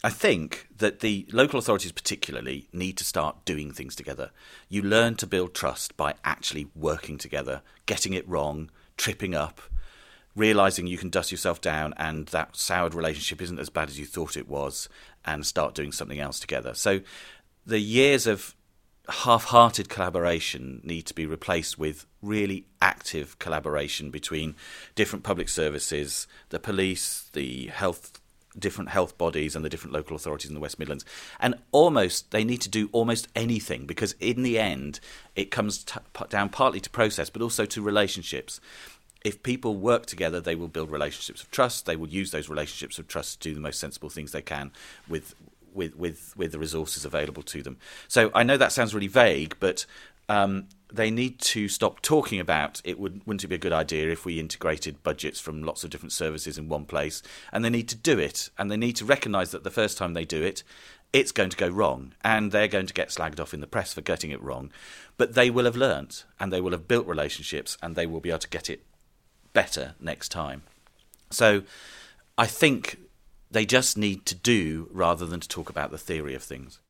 I think that the local authorities particularly need to start doing things together. You learn to build trust by actually working together, getting it wrong, tripping up, realising you can dust yourself down and that soured relationship isn't as bad as you thought it was, and start doing something else together. So the years of half-hearted collaboration need to be replaced with really active collaboration between different public services, the police, the different health bodies and the different local authorities in the West Midlands. And they need to do almost anything, because in the end it comes down partly to process but also to relationships. If people work together, they will build relationships of trust. They will use those relationships of trust to do the most sensible things they can with the resources available to them. So I know that sounds really vague, but they need to stop talking about wouldn't it be a good idea if we integrated budgets from lots of different services in one place, and they need to do it, and they need to recognise that the first time they do it, it's going to go wrong, and they're going to get slagged off in the press for getting it wrong, but they will have learnt, and they will have built relationships, and they will be able to get it better next time. So I think they just need to do rather than to talk about the theory of things.